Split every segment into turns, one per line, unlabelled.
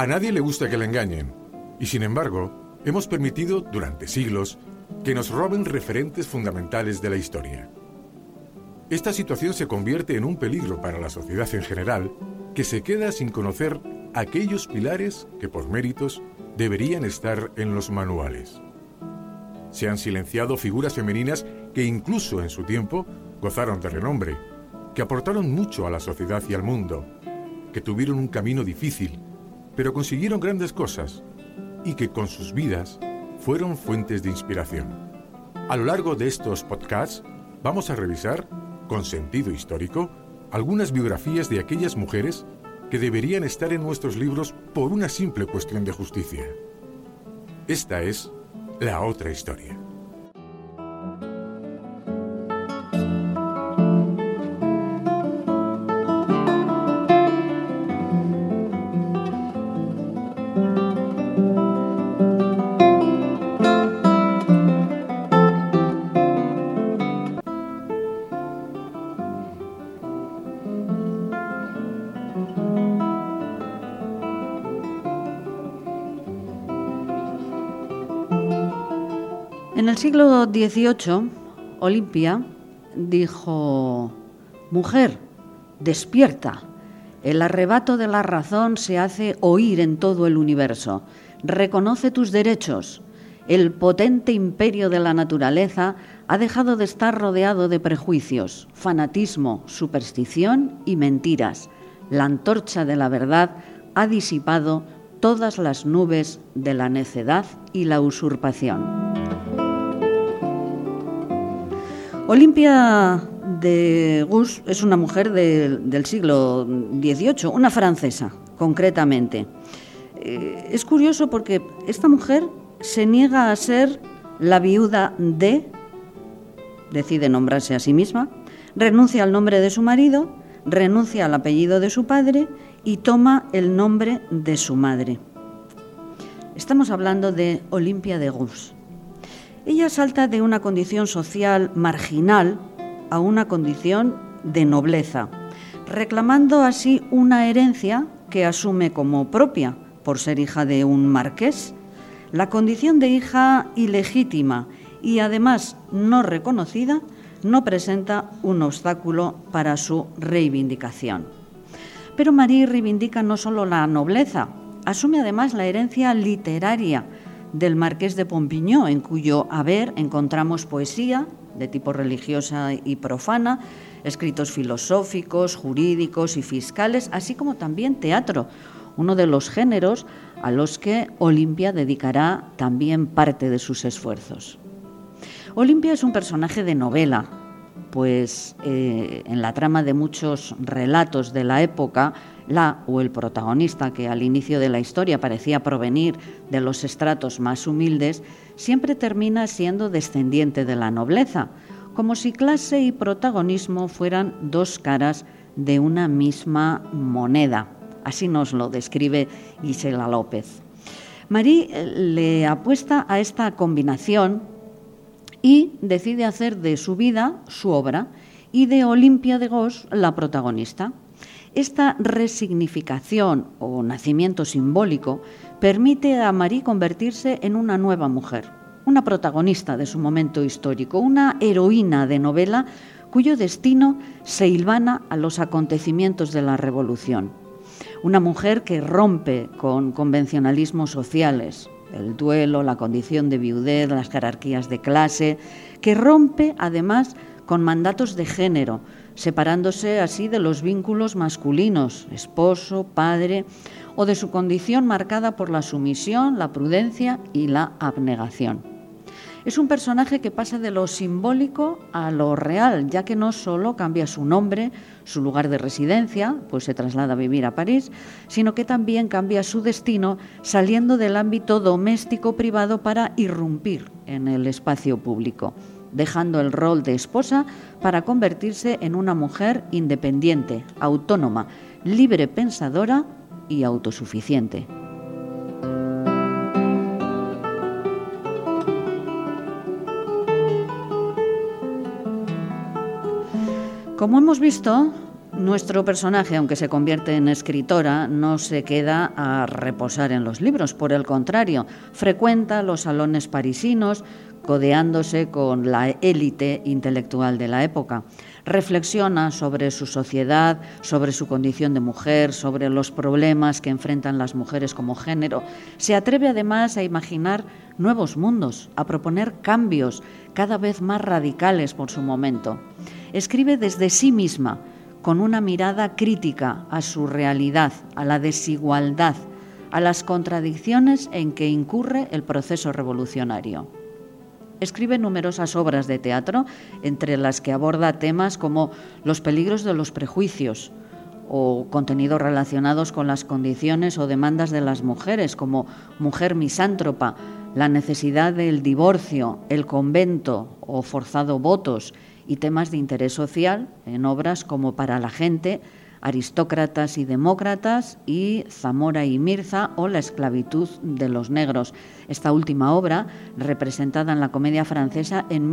A nadie le gusta que le engañen, y sin embargo, hemos permitido durante siglos que nos roben referentes fundamentales de la historia. Esta situación se convierte en un peligro para la sociedad en general, que se queda sin conocer aquellos pilares que por méritos deberían estar en los manuales. Se han silenciado figuras femeninas que incluso en su tiempo gozaron de renombre, que aportaron mucho a la sociedad y al mundo, que tuvieron un camino difícil, pero consiguieron grandes cosas y que con sus vidas fueron fuentes de inspiración. A lo largo de estos podcasts vamos a revisar, con sentido histórico, algunas biografías de aquellas mujeres que deberían estar en nuestros libros por una simple cuestión de justicia. Esta es la otra historia.
En el siglo XVIII, Olimpia dijo: «Mujer, despierta. El arrebato de la razón se hace oír en todo el universo. Reconoce tus derechos. El potente imperio de la naturaleza ha dejado de estar rodeado de prejuicios, fanatismo, superstición y mentiras. La antorcha de la verdad ha disipado todas las nubes de la necedad y la usurpación». Olimpia de Gouges es una mujer del siglo XVIII, una francesa, concretamente. Es curioso porque esta mujer se niega a ser la viuda de, decide nombrarse a sí misma, renuncia al nombre de su marido, renuncia al apellido de su padre y toma el nombre de su madre. Estamos hablando de Olimpia de Gouges. Ella salta de una condición social marginal a una condición de nobleza, reclamando así una herencia que asume como propia por ser hija de un marqués. La condición de hija ilegítima y además no reconocida no presenta un obstáculo para su reivindicación. Pero Marie reivindica no solo la nobleza, asume además la herencia literaria del marqués de Pompignan, en cuyo haber encontramos poesía de tipo religiosa y profana, escritos filosóficos, jurídicos y fiscales, así como también teatro, uno de los géneros a los que Olimpia dedicará también parte de sus esfuerzos. Olimpia es un personaje de novela, pues en la trama de muchos relatos de la época, la o el protagonista, que al inicio de la historia parecía provenir de los estratos más humildes, siempre termina siendo descendiente de la nobleza, como si clase y protagonismo fueran dos caras de una misma moneda. Así nos lo describe Gisela López. Marie le apuesta a esta combinación y decide hacer de su vida su obra y de Olimpia de Gouges la protagonista. Esta resignificación o nacimiento simbólico permite a Marie convertirse en una nueva mujer, una protagonista de su momento histórico, una heroína de novela cuyo destino se hilvana a los acontecimientos de la Revolución. Una mujer que rompe con convencionalismos sociales, el duelo, la condición de viudez, las jerarquías de clase, que rompe además con mandatos de género, separándose así de los vínculos masculinos, esposo, padre, o de su condición marcada por la sumisión, la prudencia y la abnegación. Es un personaje que pasa de lo simbólico a lo real, ya que no solo cambia su nombre, su lugar de residencia, pues se traslada a vivir a París, sino que también cambia su destino saliendo del ámbito doméstico privado para irrumpir en el espacio público, dejando el rol de esposa para convertirse en una mujer independiente, autónoma, libre pensadora y autosuficiente. Como hemos visto, Nuestro personaje, aunque se convierte en escritora, no se queda a reposar en los libros. Por el contrario, frecuenta los salones parisinos, codeándose con la élite intelectual de la época. Reflexiona sobre su sociedad, sobre su condición de mujer, sobre los problemas que enfrentan las mujeres como género. Se atreve además a imaginar nuevos mundos, a proponer cambios cada vez más radicales por su momento. Escribe desde sí misma, con una mirada crítica a su realidad, a la desigualdad, a las contradicciones en que incurre el proceso revolucionario. Escribe numerosas obras de teatro, entre las que aborda temas como los peligros de los prejuicios o contenidos relacionados con las condiciones o demandas de las mujeres, como Mujer misántropa, la necesidad del divorcio, el convento o forzado votos, y temas de interés social en obras como Para la gente, Aristócratas y demócratas y Zamora y Mirza o La esclavitud de los negros. Esta última obra, representada en la Comedia Francesa en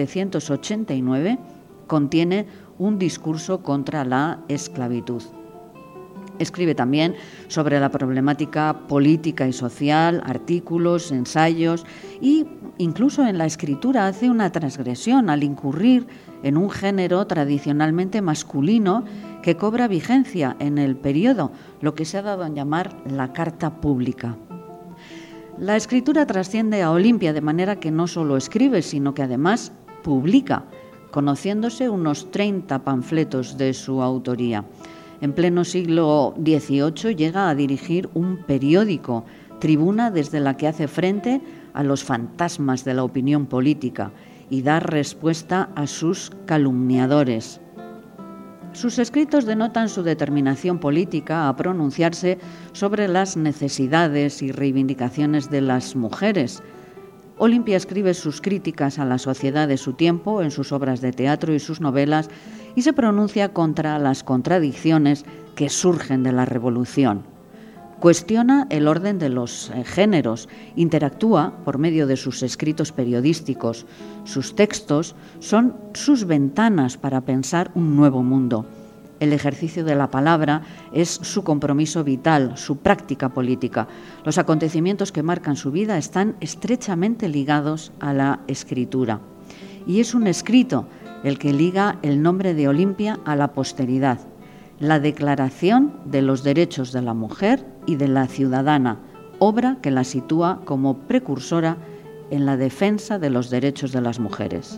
1789, contiene un discurso contra la esclavitud. Escribe también sobre la problemática política y social, artículos, ensayos, y incluso en la escritura hace una transgresión al incurrir en un género tradicionalmente masculino que cobra vigencia en el periodo, lo que se ha dado a llamar la carta pública. La escritura trasciende a Olimpia de manera que no solo escribe, sino que además publica, conociéndose unos 30 panfletos de su autoría. En pleno siglo XVIII llega a dirigir un periódico, tribuna desde la que hace frente a los fantasmas de la opinión política y da respuesta a sus calumniadores. Sus escritos denotan su determinación política a pronunciarse sobre las necesidades y reivindicaciones de las mujeres. Olimpia escribe sus críticas a la sociedad de su tiempo en sus obras de teatro y sus novelas y se pronuncia contra las contradicciones que surgen de la revolución. Cuestiona el orden de los géneros, interactúa por medio de sus escritos periodísticos. Sus textos son sus ventanas para pensar un nuevo mundo. El ejercicio de la palabra es su compromiso vital, su práctica política. Los acontecimientos que marcan su vida están estrechamente ligados a la escritura. Y es un escrito el que liga el nombre de Olimpia a la posteridad. La Declaración de los Derechos de la Mujer y de la Ciudadana, obra que la sitúa como precursora en la defensa de los derechos de las mujeres.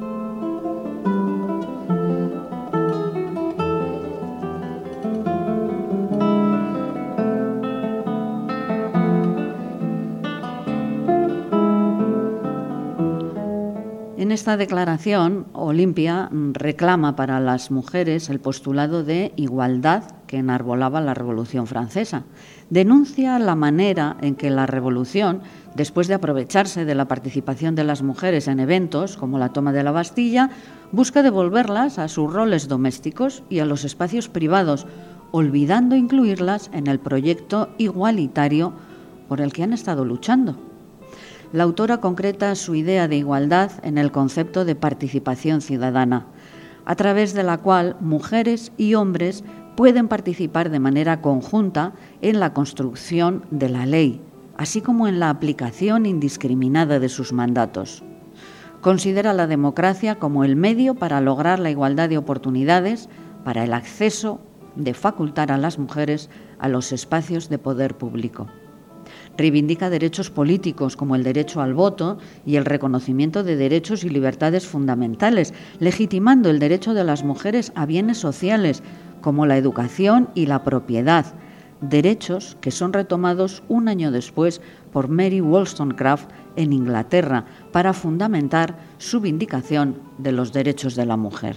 En esta declaración, Olimpia reclama para las mujeres el postulado de igualdad que enarbolaba la Revolución Francesa. Denuncia la manera en que la Revolución, después de aprovecharse de la participación de las mujeres en eventos como la toma de la Bastilla, busca devolverlas a sus roles domésticos y a los espacios privados, olvidando incluirlas en el proyecto igualitario por el que han estado luchando. La autora concreta su idea de igualdad en el concepto de participación ciudadana, a través de la cual mujeres y hombres pueden participar de manera conjunta en la construcción de la ley, así como en la aplicación indiscriminada de sus mandatos. Considera la democracia como el medio para lograr la igualdad de oportunidades, para el acceso de facultar a las mujeres a los espacios de poder público. Reivindica derechos políticos como el derecho al voto y el reconocimiento de derechos y libertades fundamentales, legitimando el derecho de las mujeres a bienes sociales como la educación y la propiedad, derechos que son retomados un año después por Mary Wollstonecraft en Inglaterra para fundamentar su vindicación de los derechos de la mujer.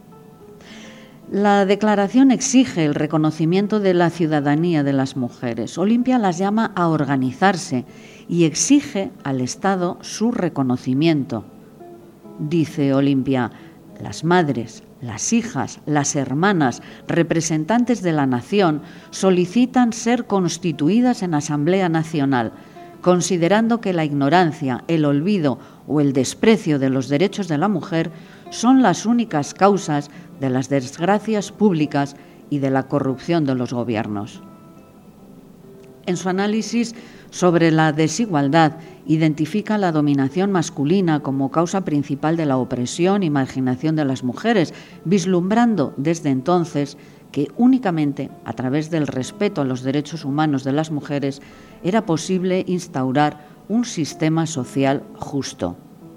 La declaración exige el reconocimiento de la ciudadanía de las mujeres. Olimpia las llama a organizarse y exige al Estado su reconocimiento. Dice Olimpia, las madres, las hijas, las hermanas, representantes de la nación, solicitan ser constituidas en Asamblea Nacional, considerando que la ignorancia, el olvido o el desprecio de los derechos de la mujer son las únicas causas de las desgracias públicas y de la corrupción de los gobiernos. En su análisis sobre la desigualdad, identifica la dominación masculina como causa principal de la opresión y marginación de las mujeres, vislumbrando desde entonces que únicamente a través del respeto a los derechos humanos de las mujeres era posible instaurar un sistema social justo.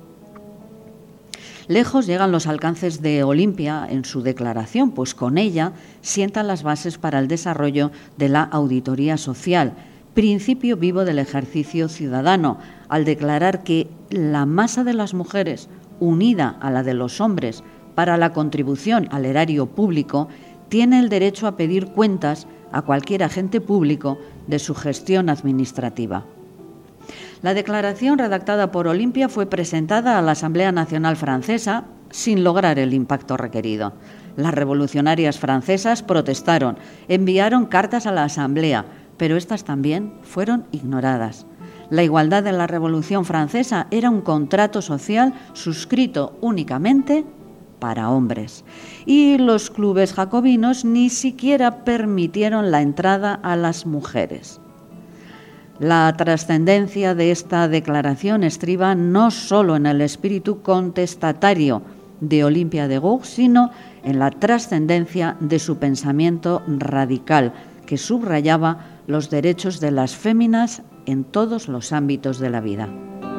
Lejos llegan los alcances de Olimpia en su declaración, pues con ella sientan las bases para el desarrollo de la auditoría social, principio vivo del ejercicio ciudadano, al declarar que la masa de las mujeres, unida a la de los hombres para la contribución al erario público, tiene el derecho a pedir cuentas a cualquier agente público de su gestión administrativa. La declaración redactada por Olimpia fue presentada a la Asamblea Nacional Francesa sin lograr el impacto requerido. Las revolucionarias francesas protestaron, enviaron cartas a la Asamblea, pero estas también fueron ignoradas. La igualdad de la Revolución Francesa era un contrato social suscrito únicamente para hombres. Y los clubes jacobinos ni siquiera permitieron la entrada a las mujeres. La trascendencia de esta declaración estriba no solo en el espíritu contestatario de Olimpia de Gouges, sino en la trascendencia de su pensamiento radical, que subrayaba los derechos de las féminas en todos los ámbitos de la vida.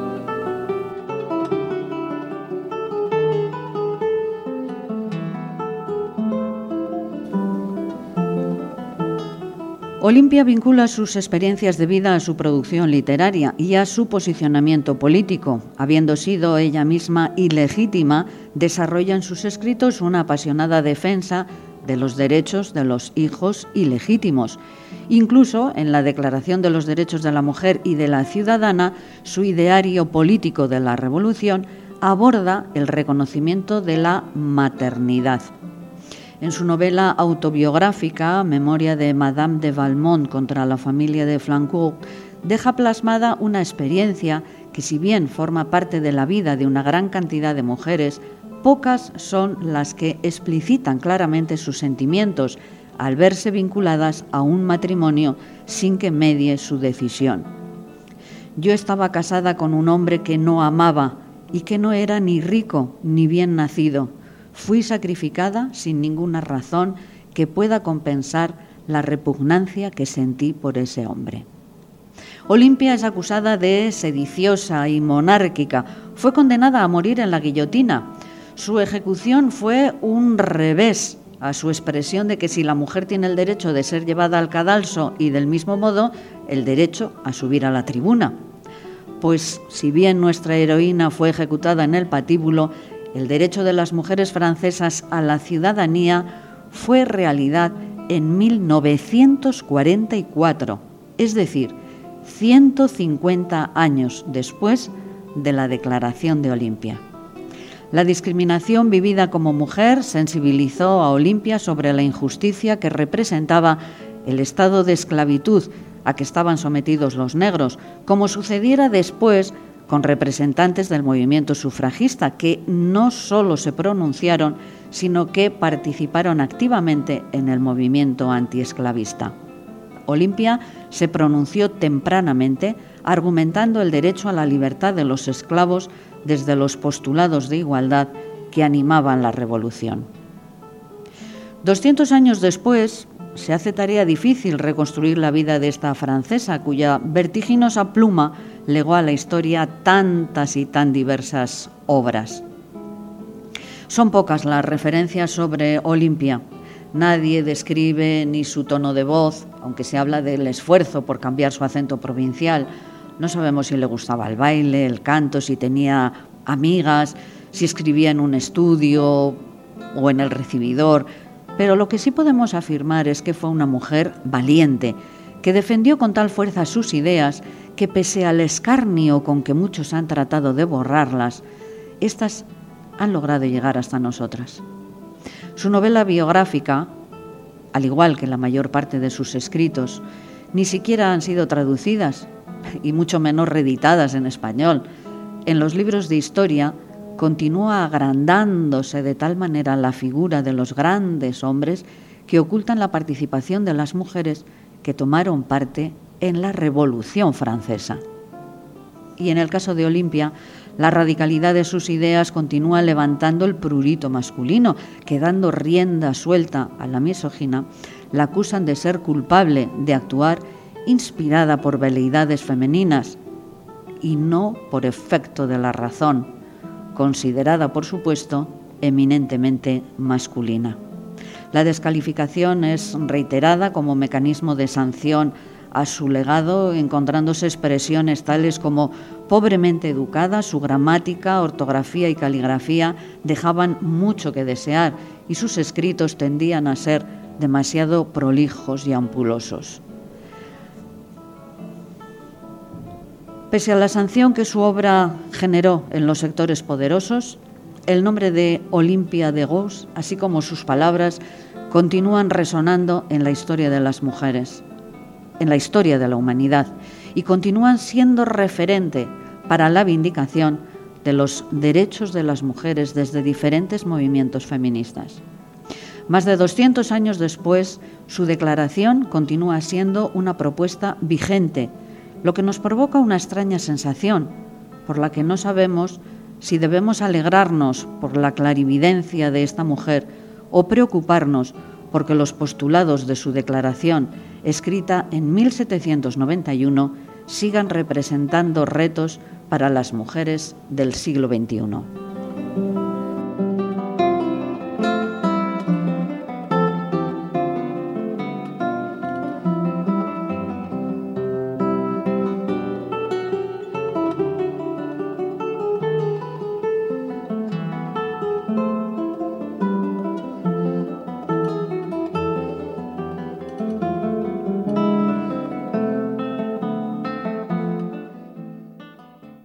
Olimpia vincula sus experiencias de vida a su producción literaria y a su posicionamiento político. Habiendo sido ella misma ilegítima, desarrolla en sus escritos una apasionada defensa de los derechos de los hijos ilegítimos. Incluso en la Declaración de los Derechos de la Mujer y de la Ciudadana, su ideario político de la Revolución aborda el reconocimiento de la maternidad. En su novela autobiográfica, Memoria de Madame de Valmont contra la familia de Flancourt, deja plasmada una experiencia que, si bien forma parte de la vida de una gran cantidad de mujeres, pocas son las que explicitan claramente sus sentimientos al verse vinculadas a un matrimonio sin que medie su decisión. Yo estaba casada con un hombre que no amaba y que no era ni rico ni bien nacido. Fui sacrificada sin ninguna razón que pueda compensar la repugnancia que sentí por ese hombre. Olimpia es acusada de sediciosa y monárquica. Fue condenada a morir en la guillotina. Su ejecución fue un revés a su expresión de que si la mujer tiene el derecho de ser llevada al cadalso y del mismo modo el derecho a subir a la tribuna. Pues si bien nuestra heroína fue ejecutada en el patíbulo, el derecho de las mujeres francesas a la ciudadanía fue realidad en 1944, es decir, 150 años después de la Declaración de Olimpia. La discriminación vivida como mujer sensibilizó a Olimpia sobre la injusticia que representaba el estado de esclavitud a que estaban sometidos los negros, como sucediera después con representantes del movimiento sufragista, que no solo se pronunciaron, sino que participaron activamente en el movimiento antiesclavista. Olimpia se pronunció tempranamente, argumentando el derecho a la libertad de los esclavos desde los postulados de igualdad que animaban la revolución. 200 años después, se hace tarea difícil reconstruir la vida de esta francesa, cuya vertiginosa pluma legó a la historia tantas y tan diversas obras. Son pocas las referencias sobre Olimpia. Nadie describe ni su tono de voz, aunque se habla del esfuerzo por cambiar su acento provincial. No sabemos si le gustaba el baile, el canto, si tenía amigas, si escribía en un estudio o en el recibidor. Pero lo que sí podemos afirmar es que fue una mujer valiente, que defendió con tal fuerza sus ideas que, pese al escarnio con que muchos han tratado de borrarlas, estas han logrado llegar hasta nosotras. Su novela biográfica, al igual que la mayor parte de sus escritos, ni siquiera han sido traducidas y mucho menos reeditadas en español. En los libros de historia continúa agrandándose de tal manera la figura de los grandes hombres que ocultan la participación de las mujeres que tomaron parte en la Revolución Francesa. Y en el caso de Olimpia, la radicalidad de sus ideas continúa levantando el prurito masculino, que dando rienda suelta a la misógina, la acusan de ser culpable de actuar inspirada por veleidades femeninas y no por efecto de la razón, considerada, por supuesto, eminentemente masculina. La descalificación es reiterada como mecanismo de sanción a su legado, encontrándose expresiones tales como pobremente educada, su gramática, ortografía y caligrafía dejaban mucho que desear y sus escritos tendían a ser demasiado prolijos y ampulosos. Pese a la sanción que su obra generó en los sectores poderosos, el nombre de Olimpia de Gauss, así como sus palabras, continúan resonando en la historia de las mujeres, en la historia de la humanidad, y continúan siendo referente para la vindicación de los derechos de las mujeres desde diferentes movimientos feministas. Más de 200 años después, su declaración continúa siendo una propuesta vigente, lo que nos provoca una extraña sensación, por la que no sabemos si debemos alegrarnos por la clarividencia de esta mujer o preocuparnos porque los postulados de su declaración, escrita en 1791, sigan representando retos para las mujeres del siglo XXI.